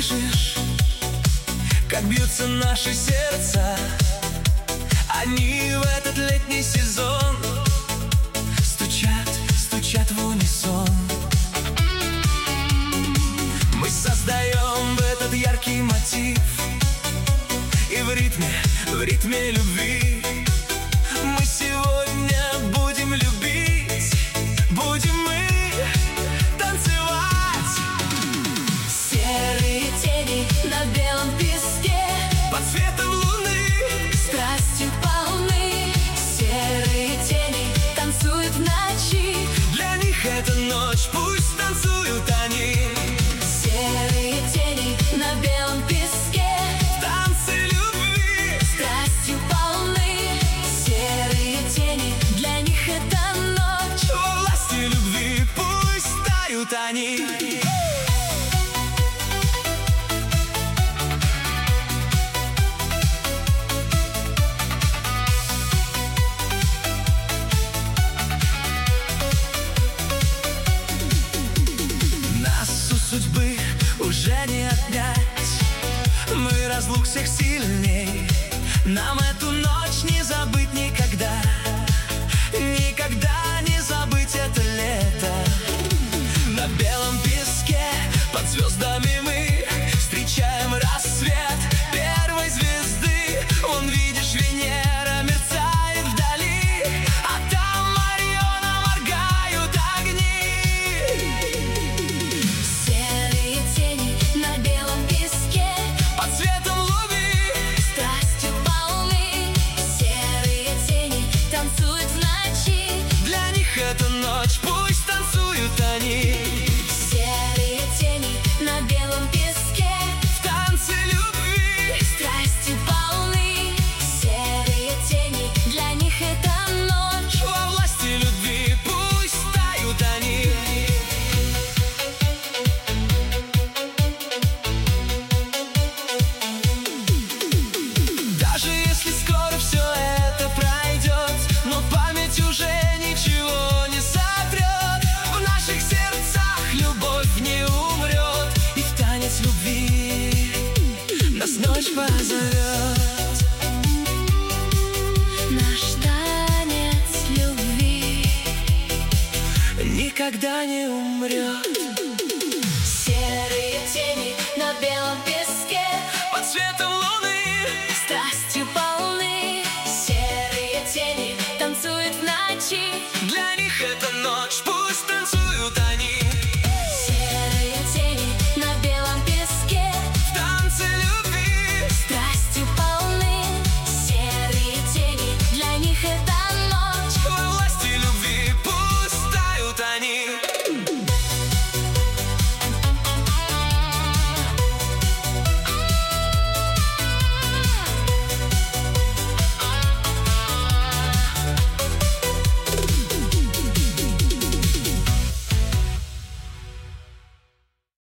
слышишь, как бьются наши сердца? Они в этот летний сезон стучат, стучат в унисон. Мы создаем этот яркий мотив, и в ритме любви мы сегодня будем любить, будем мы танцевать. Серые тени на белом песке, Под светом луны, страстью полны. Серые тени танцуют в ночи, для них эта ночь, пусть танцуют они. серые тени на белом песке, Танцы любви, страстью полны. Серые тени, для них это ночь. во власти любви пусть тают они. Нас у судьбы уже не отнять, мы разлук всех сильней. Нам эту ночь не забыть никогда, никогда не забыть это лето. На белом песке под звездами мы встречаем рассвет первой звезды. Вон, видишь, Венера мерцает вдали, а там Ориона моргают огни. Серые тени на белом песке, Под светом луны, страстью полны. Серые тени танцуют в ночи, для них эта ночь, пусть танцуют они. серые тени на белом песке, В танце любви, страстью полны. Серые тени, для них это ночь. во власти любви пусть тают они. Даже если скоро все это пройдет, но память уже ничего не сотрет. В наших сердцах любовь не умрет, и в танец любви нас ночь позовет. Наш танец любви Никогда не умрет.